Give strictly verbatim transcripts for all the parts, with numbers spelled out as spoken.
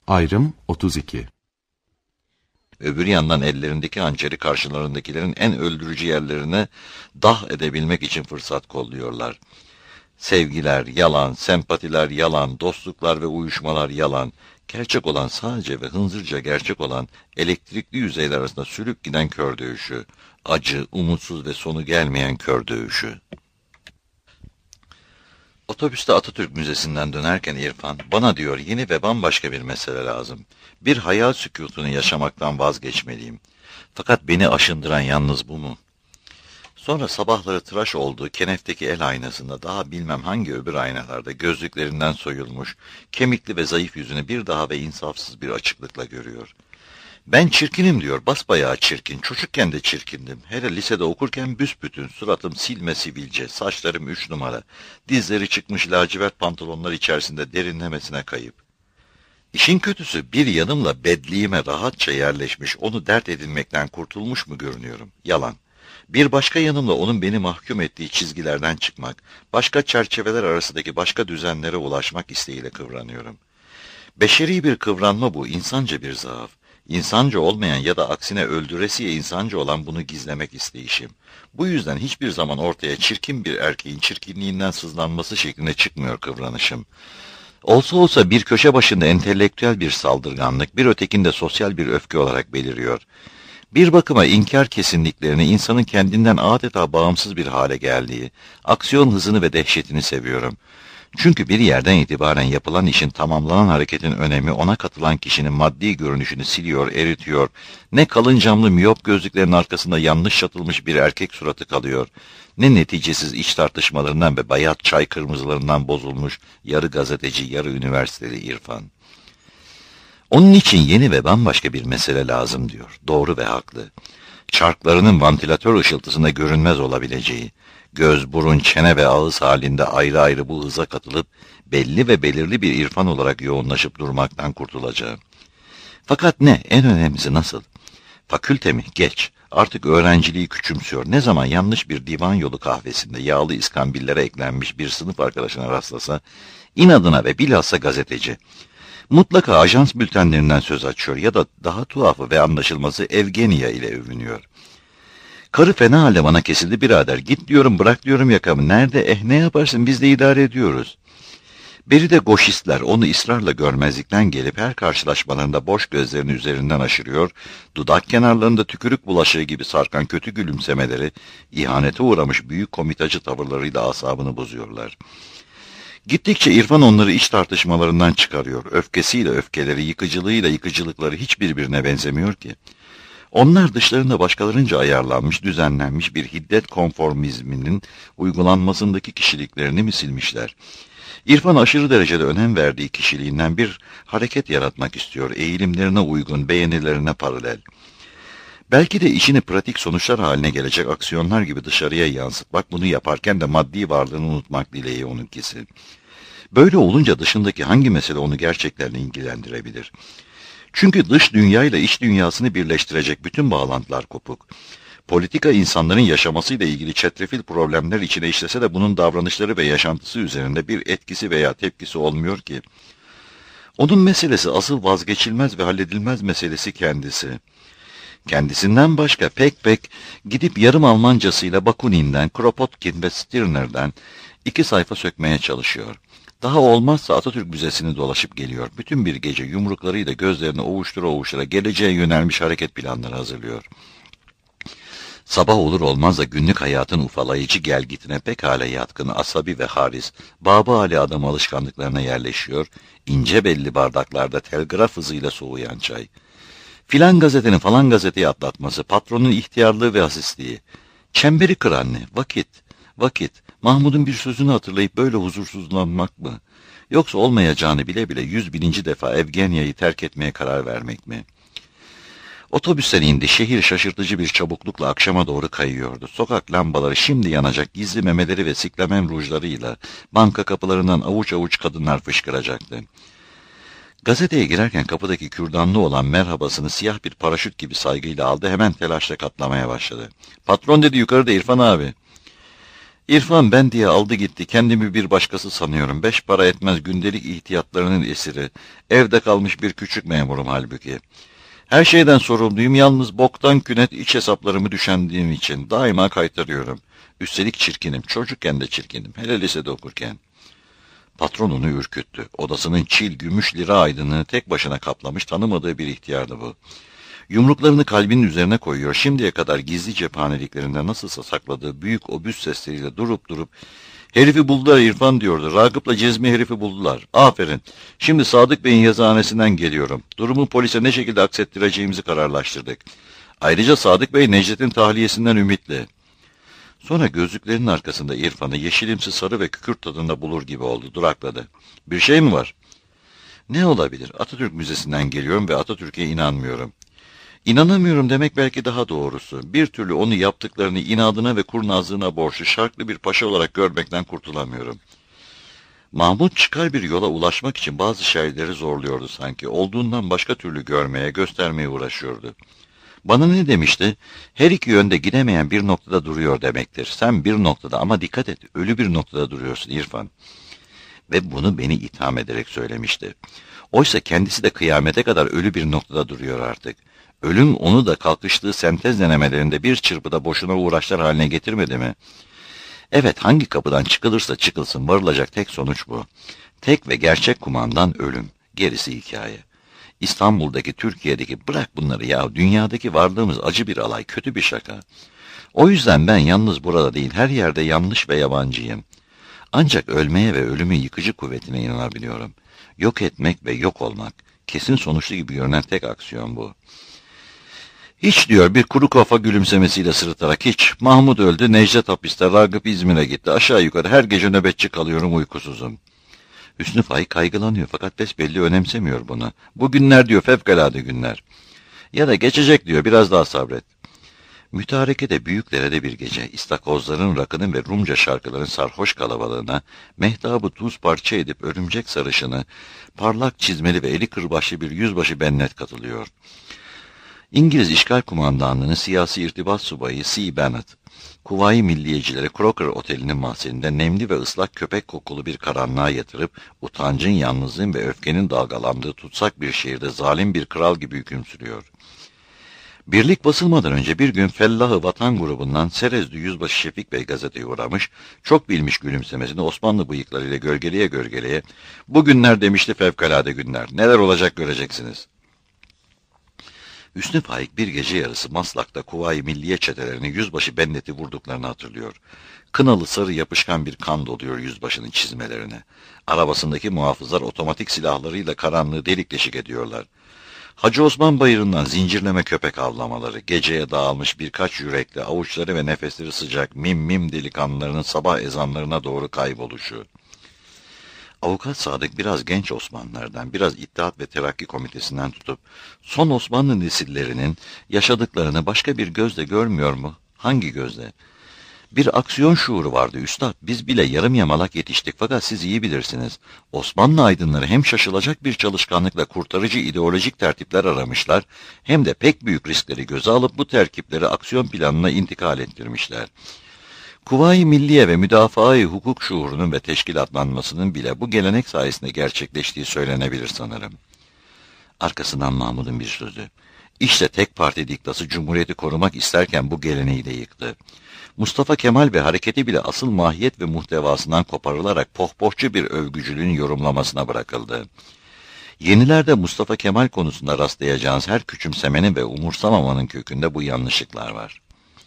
Ayrım otuz iki. Öbür yandan ellerindeki hançeri karşılarındakilerin en öldürücü yerlerine dah edebilmek için fırsat kolluyorlar. Sevgiler yalan, sempatiler yalan, dostluklar ve uyuşmalar yalan. Gerçek olan sadece ve hınzırca gerçek olan elektrikli yüzeyler arasında sürüp giden kör dövüşü. Acı, umutsuz ve sonu gelmeyen kör dövüşü. Otobüste Atatürk Müzesi'nden dönerken İrfan, bana diyor yeni ve bambaşka bir mesele lazım. Bir hayal sükûtunu yaşamaktan vazgeçmeliyim. Fakat beni aşındıran yalnız bu mu? Sonra sabahları tıraş olduğu kenefteki el aynasında daha bilmem hangi öbür aynalarda gözlüklerinden soyulmuş, kemikli ve zayıf yüzünü bir daha ve insafsız bir açıklıkla görüyor. Ben çirkinim diyor, basbayağı çirkin, çocukken de çirkindim. Hele lisede okurken büsbütün, suratım silme sivilce, saçlarım üç numara, dizleri çıkmış lacivert pantolonlar içerisinde derinlemesine kayıp. İşin kötüsü bir yanımla bedliğime rahatça yerleşmiş, onu dert edinmekten kurtulmuş mu görünüyorum? Yalan. Bir başka yanımla onun beni mahkum ettiği çizgilerden çıkmak, başka çerçeveler arasındaki başka düzenlere ulaşmak isteğiyle kıvranıyorum. Beşeri bir kıvranma bu, insanca bir zaaf. İnsanca olmayan ya da aksine öldüresiye insanca olan bunu gizlemek isteyişim. Bu yüzden hiçbir zaman ortaya çirkin bir erkeğin çirkinliğinden sızlanması şeklinde çıkmıyor kıvranışım. Olsa olsa bir köşe başında entelektüel bir saldırganlık, bir ötekinde sosyal bir öfke olarak beliriyor. Bir bakıma inkar kesinliklerini, insanın kendinden adeta bağımsız bir hale geldiği, aksiyon hızını ve dehşetini seviyorum. Çünkü bir yerden itibaren yapılan işin, tamamlanan hareketin önemi ona katılan kişinin maddi görünüşünü siliyor, eritiyor. Ne kalın camlı miyop gözlüklerin arkasında yanlış şatılmış bir erkek suratı kalıyor, ne neticesiz iç tartışmalarından ve bayat çay kırmızılarından bozulmuş yarı gazeteci, yarı üniversiteli İrfan. Onun için yeni ve bambaşka bir mesele lazım diyor. Doğru ve haklı. Çarklarının vantilatör ışıltısında görünmez olabileceği, göz, burun, çene ve ağız halinde ayrı ayrı bu hıza katılıp belli ve belirli bir irfan olarak yoğunlaşıp durmaktan kurtulacağı. Fakat ne? En önemlisi nasıl? Fakülte mi? Geç. Artık öğrenciliği küçümsüyor. Ne zaman yanlış bir divan yolu kahvesinde yağlı iskambillere eklenmiş bir sınıf arkadaşına rastlasa, inadına ve bilhassa gazeteci, mutlaka ajans bültenlerinden söz açıyor ya da daha tuhafı ve anlaşılması Evgenia ile övünüyor. Karı fena halde bana kesildi birader. Git diyorum, bırak diyorum yakamı. Nerede? Eh ne yaparsın, biz de idare ediyoruz. Beri de goşistler onu ısrarla görmezlikten gelip her karşılaşmalarında boş gözlerini üzerinden aşırıyor, dudak kenarlarında tükürük bulaşığı gibi sarkan kötü gülümsemeleri, ihanete uğramış büyük komitacı tavırlarıyla asabını bozuyorlar. Gittikçe İrfan onları iç tartışmalarından çıkarıyor. Öfkesiyle öfkeleri, yıkıcılığıyla yıkıcılıkları hiç birbirine benzemiyor ki. Onlar dışlarında başkalarınca ayarlanmış, düzenlenmiş bir hiddet konformizminin uygulanmasındaki kişiliklerini mi silmişler? İrfan aşırı derecede önem verdiği kişiliğinden bir hareket yaratmak istiyor, eğilimlerine uygun, beğenilerine paralel. Belki de işini pratik sonuçlar haline gelecek aksiyonlar gibi dışarıya yansıtmak, bunu yaparken de maddi varlığını unutmak dileği onunkisi. Böyle olunca dışındaki hangi mesele onu gerçekten ilgilendirebilir? Çünkü dış dünyayla iç dünyasını birleştirecek bütün bağlantılar kopuk. Politika insanların yaşamasıyla ilgili çetrefil problemler içine işlese de bunun davranışları ve yaşantısı üzerinde bir etkisi veya tepkisi olmuyor ki. Onun meselesi asıl vazgeçilmez ve halledilmez meselesi kendisi. Kendisinden başka pek pek gidip yarım Almancasıyla Bakunin'den, Kropotkin ve Stirner'den iki sayfa sökmeye çalışıyor. Daha olmazsa Atatürk Müzesi'ni dolaşıp geliyor. Bütün bir gece yumruklarıyla gözlerini ovuştura ovuştura geleceğe yönelmiş hareket planları hazırlıyor. Sabah olur olmaz da günlük hayatın ufalayıcı gelgitine pekala yatkın, asabi ve haris, Babı adam alışkanlıklarına yerleşiyor, ince belli bardaklarda telgraf hızıyla soğuyan çay. Filan gazetenin falan gazeteyi atlatması, patronun ihtiyarlığı ve asistliği. Çemberi kıran ne? Vakit, vakit. Mahmud'un bir sözünü hatırlayıp böyle huzursuzlanmak mı? Yoksa olmayacağını bile bile yüz bininci defa Evgenia'yı terk etmeye karar vermek mi? Otobüsten indi, şehir şaşırtıcı bir çabuklukla akşama doğru kayıyordu. Sokak lambaları şimdi yanacak, gizli memeleri ve siklemen rujlarıyla banka kapılarından avuç avuç kadınlar fışkıracaktı. Gazeteye girerken kapıdaki kürdanlı olan merhabasını siyah bir paraşüt gibi saygıyla aldı, hemen telaşla katlamaya başladı. Patron dedi, yukarıda İrfan abi. İrfan ben diye aldı gitti, kendimi bir başkası sanıyorum. Beş para etmez gündelik ihtiyatlarının esiri. Evde kalmış bir küçük memurum halbuki. Her şeyden sorumluyum, yalnız boktan künet iç hesaplarımı düşündüğüm için daima kaytarıyorum. Üstelik çirkinim, çocukken de çirkinim, hele lisede okurken. Patron onu ürküttü. Odasının çil gümüş lira aydınlığını tek başına kaplamış, tanımadığı bir ihtiyardı bu. Yumruklarını kalbinin üzerine koyuyor. Şimdiye kadar gizli cephaneliklerinde nasılsa sakladığı büyük obüs sesleriyle durup durup "Herifi buldular İrfan" diyordu. Ragıp'la Cezmi herifi buldular. Aferin. Şimdi Sadık Bey'in yazıhanesinden geliyorum. Durumu polise ne şekilde aksettireceğimizi kararlaştırdık. Ayrıca Sadık Bey Necdet'in tahliyesinden ümitli. Sonra gözlüklerinin arkasında İrfan'ı yeşilimsi sarı ve kükürt tadında bulur gibi oldu. Durakladı. Bir şey mi var? Ne olabilir? Atatürk Müzesi'nden geliyorum ve Atatürk'e inanmıyorum. İnanamıyorum demek belki daha doğrusu. Bir türlü onu yaptıklarını inadına ve kurnazlığına borçlu şarklı bir paşa olarak görmekten kurtulamıyorum. Mahmut çıkar bir yola ulaşmak için bazı şeyleri zorluyordu sanki. Olduğundan başka türlü görmeye, göstermeye uğraşıyordu. Bana ne demişti? Her iki yönde gidemeyen bir noktada duruyor demektir. Sen bir noktada, ama dikkat et, ölü bir noktada duruyorsun İrfan. Ve bunu beni itham ederek söylemişti. Oysa kendisi de kıyamete kadar ölü bir noktada duruyor artık. Ölüm onu da kalkıştığı sentez denemelerinde bir çırpıda boşuna uğraşlar haline getirmedi mi? Evet, hangi kapıdan çıkılırsa çıkılsın varılacak tek sonuç bu. Tek ve gerçek kumandan ölüm. Gerisi hikaye. İstanbul'daki, Türkiye'deki, bırak bunları ya, dünyadaki varlığımız acı bir alay, kötü bir şaka. O yüzden ben yalnız burada değil, her yerde yanlış ve yabancıyım. Ancak ölmeye ve ölümün yıkıcı kuvvetine inanabiliyorum. Yok etmek ve yok olmak. Kesin sonuçlu gibi görünen tek aksiyon bu. Hiç diyor, bir kuru kafa gülümsemesiyle sırıtarak, hiç. Mahmut öldü, Necdet hapiste, Ragıp İzmir'e gitti. Aşağı yukarı her gece nöbetçi kalıyorum, uykusuzum. Hüsnü Fay kaygılanıyor fakat besbelli önemsemiyor bunu. Bu günler diyor fevkalade günler. Ya da geçecek diyor, biraz daha sabret. Mütarekede büyüklerede bir gece, istakozların, rakının ve Rumca şarkıların sarhoş kalabalığına, mehtabı tuz parça edip örümcek sarışını, parlak çizmeli ve eli kırbaçlı bir yüzbaşı Bennet katılıyor. İngiliz İşgal Kumandanlığı'nın siyasi irtibat subayı C. Bennet, Kuvayi Milliyecileri Crocker Oteli'nin mahzeninde nemli ve ıslak köpek kokulu bir karanlığa yatırıp, utancın, yalnızlığın ve öfkenin dalgalandığı tutsak bir şehirde zalim bir kral gibi hüküm sürüyor. Birlik basılmadan önce bir gün Fellahı Vatan grubundan Serezli Yüzbaşı Şefik Bey gazeteye uğramış, çok bilmiş gülümsemesini Osmanlı bıyıklarıyla gölgeleye gölgeleye, "Bugünler demişti fevkalade günler, neler olacak göreceksiniz." Hüsnü Faik bir gece yarısı Maslak'ta Kuvayi Milliye çetelerini yüzbaşı Bennet'i vurduklarını hatırlıyor. Kınalı sarı yapışkan bir kan doluyor yüzbaşının çizmelerine. Arabasındaki muhafızlar otomatik silahlarıyla karanlığı delik deşik ediyorlar. Hacı Osman Bayırı'ndan zincirleme köpek avlamaları, geceye dağılmış birkaç yürekli, avuçları ve nefesleri sıcak mim mim delikanlılarının sabah ezanlarına doğru kayboluşu. Avukat Sadık biraz genç Osmanlılardan, biraz İttihat ve Terakki Komitesi'nden tutup, son Osmanlı nesillerinin yaşadıklarını başka bir gözle görmüyor mu? Hangi gözle? Bir aksiyon şuuru vardı üstad, biz bile yarım yamalak yetiştik fakat siz iyi bilirsiniz. Osmanlı aydınları hem şaşılacak bir çalışkanlıkla kurtarıcı ideolojik tertipler aramışlar, hem de pek büyük riskleri göze alıp bu terkipleri aksiyon planına intikal ettirmişler. Kuvayi Milliye ve Müdafaa-i Hukuk şuurunun ve teşkilatlanmasının bile bu gelenek sayesinde gerçekleştiği söylenebilir sanırım. Arkasından Mahmud'un bir sözü. İşte tek parti diktası Cumhuriyeti korumak isterken bu geleneği de yıktı. Mustafa Kemal ve hareketi bile asıl mahiyet ve muhtevasından koparılarak pohpohçu bir övgücülüğün yorumlamasına bırakıldı. Yenilerde Mustafa Kemal konusunda rastlayacağınız her küçümsemenin ve umursamamanın kökünde bu yanlışlıklar var.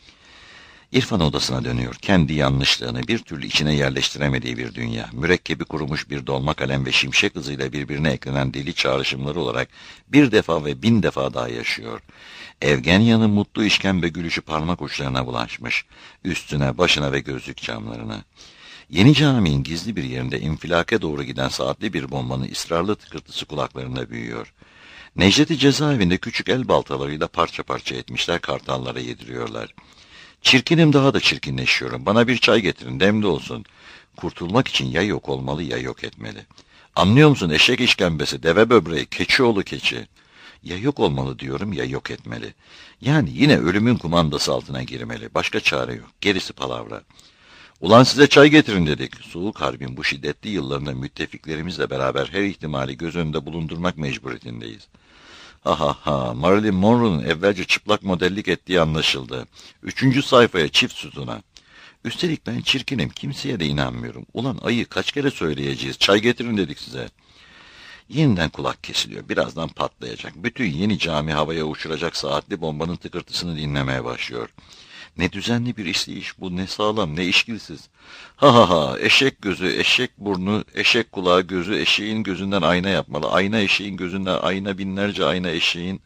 İrfan odasına dönüyor. Kendi yanlışlığını bir türlü içine yerleştiremediği bir dünya. Mürekkebi kurumuş bir dolma kalem ve şimşek hızıyla birbirine eklenen deli çağrışımları olarak bir defa ve bin defa daha yaşıyor. Evgenya'nın mutlu işkembe gülüşü parmak uçlarına bulaşmış. Üstüne, başına ve gözlük camlarına. Yeni Cami'nin gizli bir yerinde infilake doğru giden saatli bir bombanın ısrarlı tıkırtısı kulaklarında büyüyor. Necdet'i cezaevinde küçük el baltalarıyla parça parça etmişler, kartallara yediriyorlar. Çirkinim, daha da çirkinleşiyorum. Bana bir çay getirin, demli olsun. Kurtulmak için ya yok olmalı ya yok etmeli. Anlıyor musun? Eşek işkembesi, deve böbreği, keçi oğlu keçi. Ya yok olmalı diyorum ya yok etmeli. Yani yine ölümün kumandası altına girmeli. Başka çare yok. Gerisi palavra. Ulan size çay getirin dedik. Soğuk harbin bu şiddetli yıllarında müttefiklerimizle beraber her ihtimali göz önünde bulundurmak mecburiyetindeyiz. Ha ha ha, Marilyn Monroe'nun evvelce çıplak modellik ettiği anlaşıldı. Üçüncü sayfaya çift sütuna. Üstelik ben çirkinim, kimseye de inanmıyorum. Ulan ayı kaç kere söyleyeceğiz, çay getirin dedik size. Yeniden kulak kesiliyor, birazdan patlayacak. Bütün yeni cami havaya uçuracak saatli bombanın tıkırtısını dinlemeye başlıyor. Ne düzenli bir işleyiş bu, ne sağlam, ne işkilsiz. Ha ha ha, eşek gözü, eşek burnu, eşek kulağı gözü, eşeğin gözünden ayna yapmalı. Ayna eşeğin gözünden ayna, binlerce ayna eşeğin.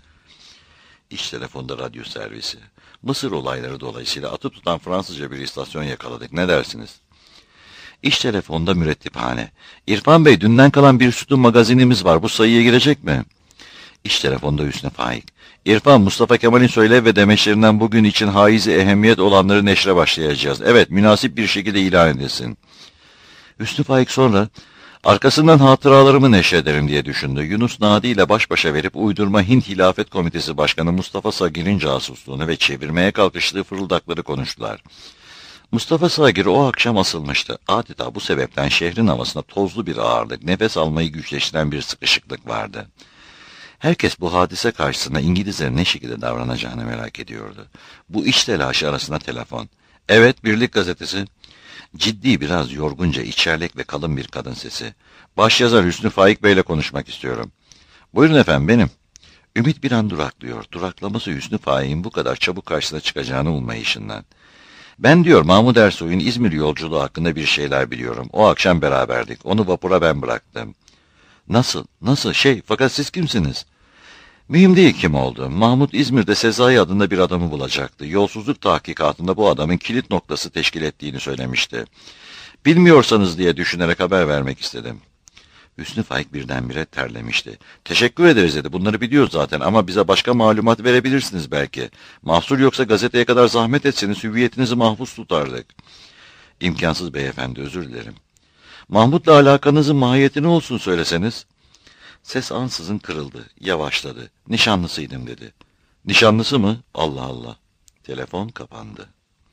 İç telefonda radyo servisi. Mısır olayları dolayısıyla atıp tutan Fransızca bir istasyon yakaladık. Ne dersiniz? İç telefonda mürettiphane. İrfan Bey, dünden kalan bir sütun magazinimiz var. Bu sayıya girecek mi? İç telefonda Hüsnü Faik. İrfan, Mustafa Kemal'in söyle ve demeçlerinden bugün için haizi ehemmiyet olanları neşre başlayacağız. Evet, münasip bir şekilde ilan edilsin. Hüsnü Faik sonra, arkasından hatıralarımı neşrederim diye düşündü. Yunus Nadi ile baş başa verip uydurma Hint Hilafet Komitesi Başkanı Mustafa Sagir'in casusluğunu ve çevirmeye kalkıştığı fırıldakları konuştular. Mustafa Sagir o akşam asılmıştı. Adeta bu sebepten şehrin havasında tozlu bir ağırlık, nefes almayı güçleştiren bir sıkışıklık vardı. Herkes bu hadise karşısında İngilizlerin ne şekilde davranacağını merak ediyordu. Bu iş telaşı arasında telefon. Evet, Birlik Gazetesi. Ciddi, biraz yorgunca, içerlek ve kalın bir kadın sesi. Başyazar Hüsnü Faik Bey'le konuşmak istiyorum. Buyurun efendim, benim. Ümit bir an duraklıyor. Duraklaması Hüsnü Faik'in bu kadar çabuk karşısına çıkacağını ummayışından. Ben diyor Mahmud Ersoy'un İzmir yolculuğu hakkında bir şeyler biliyorum. O akşam beraberdik. Onu vapura ben bıraktım. Nasıl? Nasıl? Şey, fakat siz kimsiniz? Mühim değil kim oldu. Mahmut İzmir'de Sezai adında bir adamı bulacaktı. Yolsuzluk tahkikatında bu adamın kilit noktası teşkil ettiğini söylemişti. Bilmiyorsanız diye düşünerek haber vermek istedim. Hüsnü Faik birdenbire terlemişti. Teşekkür ederiz dedi. Bunları biliyoruz zaten ama bize başka malumat verebilirsiniz belki. Mahsur yoksa gazeteye kadar zahmet etseniz hüviyetinizi mahfuz tutardık. İmkansız beyefendi, özür dilerim. Mahmut'la alakanızın mahiyeti olsun söyleseniz. Ses ansızın kırıldı, yavaşladı. Nişanlısıydım dedi. Nişanlısı mı? Allah Allah. Telefon kapandı.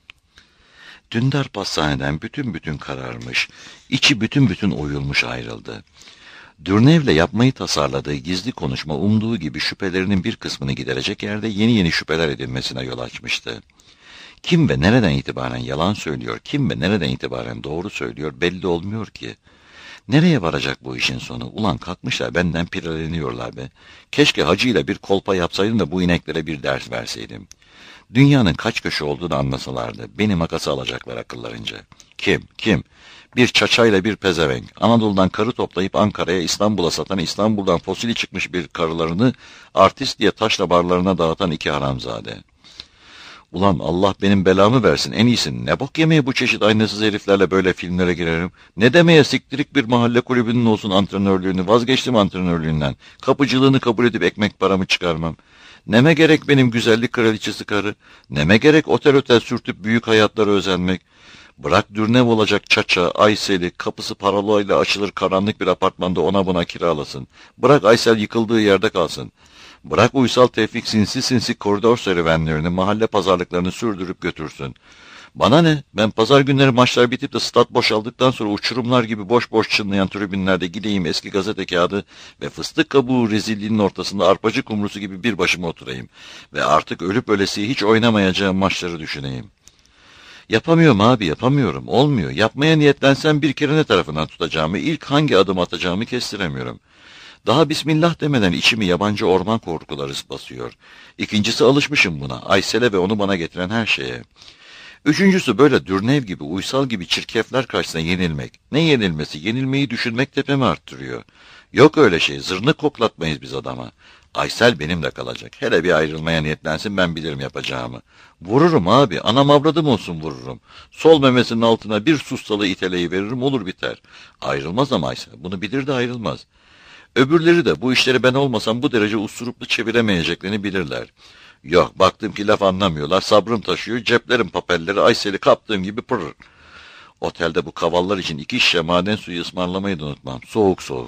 Dündar pastaneden bütün bütün kararmış, içi bütün bütün oyulmuş ayrıldı. Dürnev'le yapmayı tasarladığı gizli konuşma umduğu gibi şüphelerinin bir kısmını giderecek yerde yeni yeni şüpheler edilmesine yol açmıştı. Kim ve nereden itibaren yalan söylüyor, kim ve nereden itibaren doğru söylüyor belli olmuyor ki. Nereye varacak bu işin sonu? Ulan kalkmışlar benden pireleniyorlar be. Keşke hacıyla bir kolpa yapsaydım da bu ineklere bir ders verseydim. Dünyanın kaç köşe olduğunu anlasalardı beni makası alacaklar akıllarınca. Kim? Kim? Bir çaçayla bir pezevenk. Anadolu'dan karı toplayıp Ankara'ya, İstanbul'a satan, İstanbul'dan fosili çıkmış bir karılarını artist diye taşla barlarına dağıtan iki haramzade. Ulan Allah benim belamı versin, en iyisi ne bok yemeye bu çeşit aynasız heriflerle böyle filmlere girerim. Ne demeye siktirik bir mahalle kulübünün olsun antrenörlüğünü, vazgeçtim antrenörlüğünden. Kapıcılığını kabul edip ekmek paramı çıkarmam. Neme gerek benim güzellik kraliçesi karı, neme gerek otel otel sürtüp büyük hayatlara özenmek. Bırak dürnev olacak çaça, Aysel'i, kapısı parolayla açılır karanlık bir apartmanda ona buna kiralasın. Bırak Aysel yıkıldığı yerde kalsın. Bırak Uysal Tevfik sinsi sinsi koridor serüvenlerini, mahalle pazarlıklarını sürdürüp götürsün. Bana ne? Ben pazar günleri maçlar bitip de stat boşaldıktan sonra uçurumlar gibi boş boş çınlayan tribünlerde gideyim eski gazete kağıdı ve fıstık kabuğu rezilliğinin ortasında arpacı kumrusu gibi bir başıma oturayım. Ve artık ölüp ölesiye hiç oynamayacağım maçları düşüneyim. Yapamıyorum abi, yapamıyorum. Olmuyor. Yapmaya niyetlensem bir kere ne tarafından tutacağımı, ilk hangi adım atacağımı kestiremiyorum. Daha bismillah demeden içimi yabancı orman korkuları basıyor. İkincisi alışmışım buna, Aysel'e ve onu bana getiren her şeye. Üçüncüsü böyle dürnev gibi, uysal gibi çirkefler karşısına yenilmek. Ne yenilmesi? Yenilmeyi düşünmek tepemi arttırıyor. Yok öyle şey, zırnık koklatmayız biz adama. Aysel benimle kalacak. Hele bir ayrılmaya niyetlensin, ben bilirim yapacağımı. Vururum abi, anam avradım olsun vururum. Sol memesinin altına bir sustalı iteleyi veririm, olur biter. Ayrılmaz ama Aysel, bunu bilir de ayrılmaz. Öbürleri de bu işleri ben olmasam bu derece usuruplu çeviremeyeceklerini bilirler. Yok, baktım ki laf anlamıyorlar, sabrım taşıyor, ceplerim papelleri, Aysel'i kaptığım gibi pırr. Otelde bu kavallar için iki şişe maden suyu ısmarlamayı da unutmam, soğuk soğuk.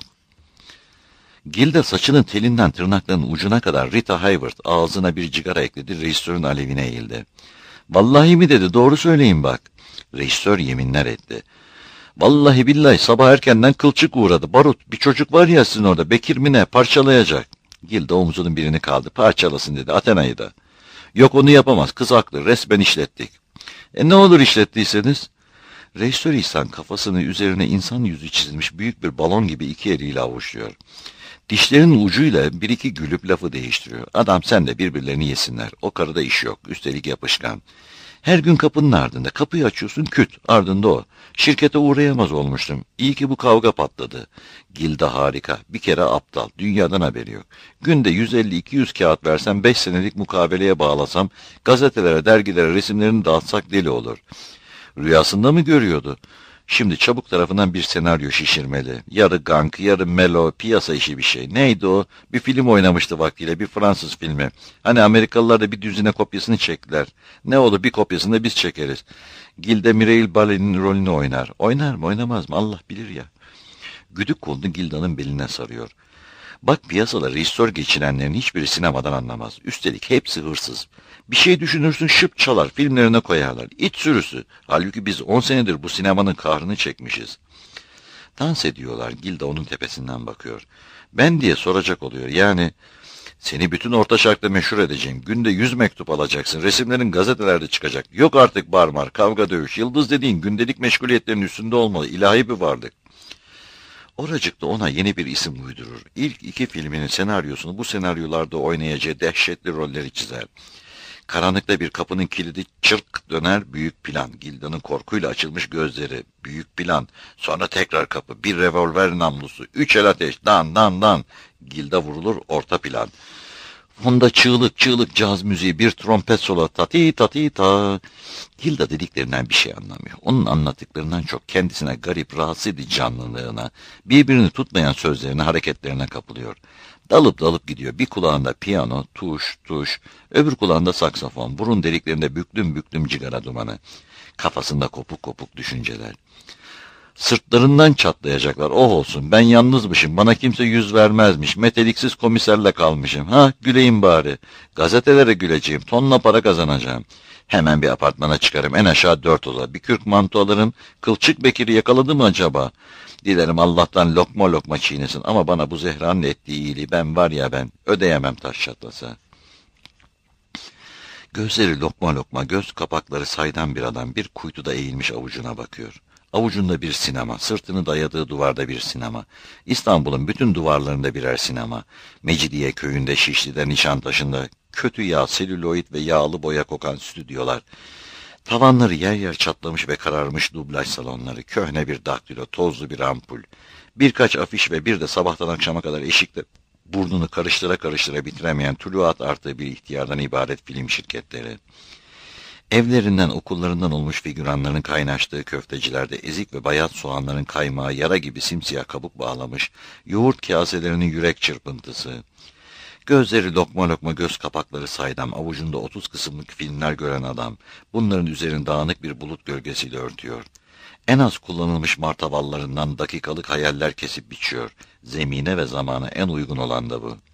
Gilda saçının telinden tırnaklarının ucuna kadar Rita Hayworth ağzına bir cigara ekledi, rejistörün alevine eğildi. Vallahi mi dedi, doğru söyleyin bak. Rejisör yeminler etti. Vallahi billahi sabah erkenden kılçık uğradı. Barut, bir çocuk var ya sizin orada, Bekir mi ne, parçalayacak. Gilda omzunun birini kaldı. Parçalasın dedi, Athena'yı da. Yok, onu yapamaz, kız haklı, resmen işlettik. E ne olur işlettiyseniz? Rejisör İhsan kafasını üzerine insan yüzü çizilmiş büyük bir balon gibi iki eliyle avuçluyor. Dişlerinin ucuyla bir iki gülüp lafı değiştiriyor. Adam sen de birbirlerini yesinler. O karıda iş yok. Üstelik yapışkan. Her gün kapının ardında. Kapıyı açıyorsun, küt. Ardında o. Şirkete uğrayamaz olmuştum. İyi ki bu kavga patladı. Gilda harika. Bir kere aptal. Dünyadan haberi yok. Günde yüz elli iki yüz kağıt versem, beş senelik mukabeleye bağlasam, gazetelere, dergilere resimlerini dağıtsak deli olur. Rüyasında mı görüyordu? Şimdi çabuk tarafından bir senaryo şişirmeli. Yarı gank, yarı melo, piyasa işi bir şey. Neydi o? Bir film oynamıştı vaktiyle, bir Fransız filmi. Hani Amerikalılar da bir düzine kopyasını çektiler. Ne olur bir kopyasını da biz çekeriz. Gilda Mireille Ballet'in rolünü oynar. Oynar mı, oynamaz mı? Allah bilir ya. Güdük kolunu Gilda'nın beline sarıyor. Bak, piyasada rejisör geçinenlerin hiçbiri sinemadan anlamaz. Üstelik hepsi hırsız. Bir şey düşünürsün, şıp çalar, filmlerine koyarlar. İç sürüsü. Halbuki biz on senedir bu sinemanın kahrını çekmişiz. Dans ediyorlar. Gilda onun tepesinden bakıyor. Ben diye soracak oluyor. Yani seni bütün Orta Şark'ta meşhur edeceğim. Günde yüz mektup alacaksın. Resimlerin gazetelerde çıkacak. Yok artık barmar, kavga dövüş. Yıldız dediğin gündelik meşguliyetlerin üstünde olmalı. İlahi bir varlık. Oracıkta ona yeni bir isim uydurur. İlk iki filminin senaryosunu bu senaryolarda oynayacağı dehşetli rolleri çizer. Karanlıkta bir kapının kilidi çırk döner, büyük plan. Gilda'nın korkuyla açılmış gözleri, büyük plan. Sonra tekrar kapı, bir revolver namlusu, üç el ateş, dan dan dan. Gilda vurulur, orta plan. Fonda çığlık çığlık caz müziği, bir trompet solo, tati tati ta. Gilda dediklerinden bir şey anlamıyor. Onun anlattıklarından çok kendisine garip, rahatsız edici canlılığına, birbirini tutmayan sözlerine, hareketlerine kapılıyor. Dalıp dalıp gidiyor. Bir kulağında piyano, tuş, tuş, öbür kulağında saksafon, burun deliklerinde büklüm büklüm cigara dumanı. Kafasında kopuk kopuk düşünceler. Sırtlarından çatlayacaklar. Oh olsun, ben yalnızmışım, bana kimse yüz vermezmiş, meteliksiz komiserle kalmışım. Ha, güleyim bari. Gazetelere güleceğim, tonla para kazanacağım. Hemen bir apartmana çıkarım, en aşağı dört oda. Bir kürk manto alırım, Kılçık Bekir'i yakaladı mı acaba? Dilerim Allah'tan lokma lokma çiğnesin ama bana bu Zehra'nın ettiği iyiliği ben var ya ben ödeyemem taş çatlasa. Gözleri lokma lokma, göz kapakları saydam bir adam bir kuytuda eğilmiş avucuna bakıyor. Avucunda bir sinema, sırtını dayadığı duvarda bir sinema. İstanbul'un bütün duvarlarında birer sinema. Mecidiye köyünde, Şişli'de, Nişantaşı'nda kötü yağ, selüloid ve yağlı boya kokan stüdyolar. Tavanları yer yer çatlamış ve kararmış dublaj salonları, köhne bir daktilo, tozlu bir ampul, birkaç afiş ve bir de sabahtan akşama kadar eşikte burnunu karıştıra karıştıra bitiremeyen tuluat artığı bir ihtiyardan ibaret film şirketleri. Evlerinden, okullarından olmuş figüranların kaynaştığı köftecilerde ezik ve bayat soğanların kaymağı yara gibi simsiyah kabuk bağlamış, yoğurt kaselerinin yürek çırpıntısı. Gözleri lokma lokma, göz kapakları saydam, avucunda otuz kısımlık filmler gören adam, bunların üzerini dağınık bir bulut gölgesiyle örtüyor. En az kullanılmış martavallarından dakikalık hayaller kesip biçiyor. Zemine ve zamana en uygun olan da bu.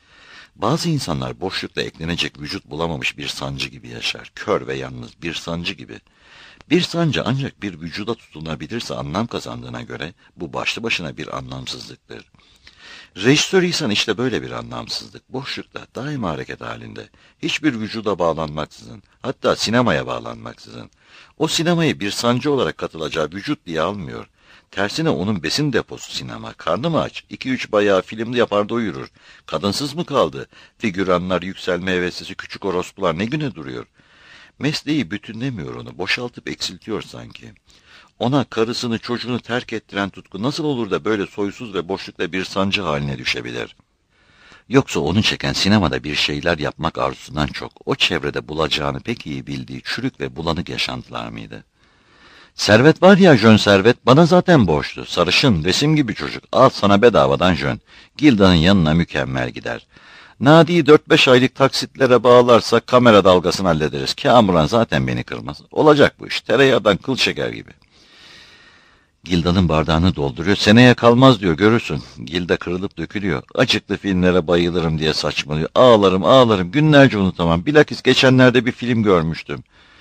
Bazı insanlar boşlukta eklenecek vücut bulamamış bir sancı gibi yaşar. Kör ve yalnız bir sancı gibi. Bir sancı ancak bir vücuda tutunabilirse anlam kazandığına göre bu başlı başına bir anlamsızlıktır. Rejisör İhsan işte böyle bir anlamsızlık. Boşlukta, daima hareket halinde. Hiçbir vücuda bağlanmaksızın, hatta sinemaya bağlanmaksızın. O sinemayı bir sancı olarak katılacağı vücut diye almıyor. Tersine onun besin deposu sinema. Karnı mı aç? İki üç bayağı filmde yapar doyurur. Kadınsız mı kaldı? Figüranlar, yükselme heveslisi, küçük orospular ne güne duruyor? Mesleği bütünlemiyor onu, boşaltıp eksiltiyor sanki. Ona karısını, çocuğunu terk ettiren tutku nasıl olur da böyle soysuz ve boşlukta bir sancı haline düşebilir? Yoksa onu çeken sinemada bir şeyler yapmak arzusundan çok, o çevrede bulacağını pek iyi bildiği çürük ve bulanık yaşantılar mıydı? Servet var ya, Jön Servet, bana zaten borçlu. Sarışın, resim gibi çocuk. Al sana bedavadan Jön. Gilda'nın yanına mükemmel gider. Nadi'yi dört beş aylık taksitlere bağlarsak kamera dalgasını hallederiz. Kamuran zaten beni kırmaz. Olacak bu iş. Tereyağdan kıl çeker gibi. Gilda'nın bardağını dolduruyor. Seneye kalmaz diyor, görürsün. Gilda kırılıp dökülüyor. Acıklı filmlere bayılırım diye saçmalıyor. Ağlarım ağlarım, günlerce unutamam. Bilakis geçenlerde bir film görmüştüm.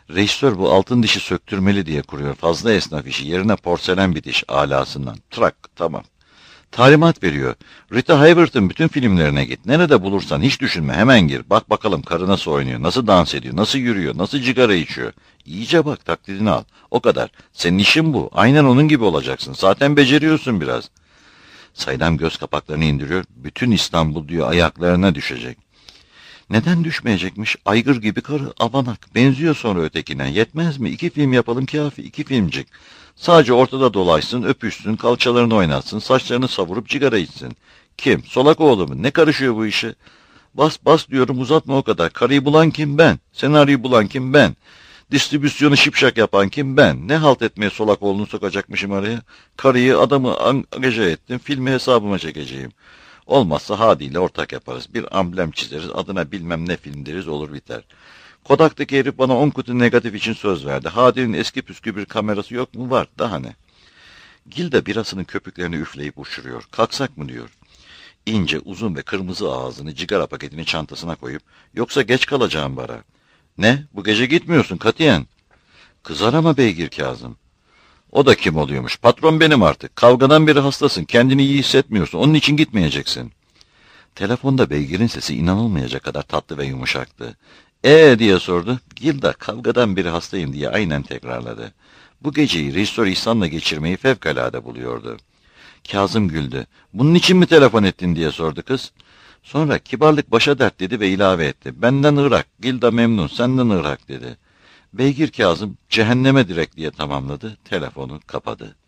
Rejisör bu altın dişi söktürmeli diye kuruyor. Fazla esnaf işi. Yerine porselen bir diş alasından. Trak, tamam. Talimat veriyor. Rita Hayworth'ın bütün filmlerine git. Nerede bulursan hiç düşünme, hemen gir. Bak bakalım karı nasıl oynuyor, nasıl dans ediyor, nasıl yürüyor, nasıl cigara içiyor. İyice bak, taklidini al. O kadar. Senin işin bu. Aynen onun gibi olacaksın. Zaten beceriyorsun biraz. Saydam göz kapaklarını indiriyor. Bütün İstanbul diyor ayaklarına düşecek. Neden düşmeyecekmiş? Aygır gibi karı, avanak. Benziyor sonra ötekine. Yetmez mi? İki film yapalım kafi, iki filmcik. Sadece ortada dolaşsın, öpüşsün, kalçalarını oynatsın, saçlarını savurup cigara içsin. Kim? Solak oğlu mu? Ne karışıyor bu işe? Bas bas diyorum, uzatma o kadar. Karıyı bulan kim? Ben. Senaryoyu bulan kim? Ben. Distribüsyonu şipşak yapan kim? Ben. Ne halt etmeye solak oğlunu sokacakmışım araya? Karıyı, adamı angaja ettim, filmi hesabıma çekeceğim. Olmazsa Hadi ile ortak yaparız. Bir amblem çizeriz, adına bilmem ne film deriz, olur biter. Kodak'taki herif bana on kutu negatif için söz verdi. Hadi'nin eski püskü bir kamerası yok mu? Var. Daha ne? Gilda birasının köpüklerini üfleyip uçuruyor. Kalksak mı diyor. İnce, uzun ve kırmızı ağzını cigara paketini çantasına koyup, yoksa geç kalacağım bara. Ne? Bu gece gitmiyorsun katiyen. Kızar ama beygir Kazım. O da kim oluyormuş? Patron benim artık. Kavgadan beri hastasın. Kendini iyi hissetmiyorsun. Onun için gitmeyeceksin. Telefonda beygirin sesi inanılmayacak kadar tatlı ve yumuşaktı. Ee diye sordu. Gilda kavgadan beri hastayım diye aynen tekrarladı. Bu geceyi rejisör İhsan'la geçirmeyi fevkalade buluyordu. Kazım güldü. Bunun için mi telefon ettin diye sordu kız. Sonra kibarlık başa dert dedi ve ilave etti. Benden Irak, Gilda memnun, senden Irak dedi. Beygir Kazım cehenneme direkt diye tamamladı, telefonu kapadı.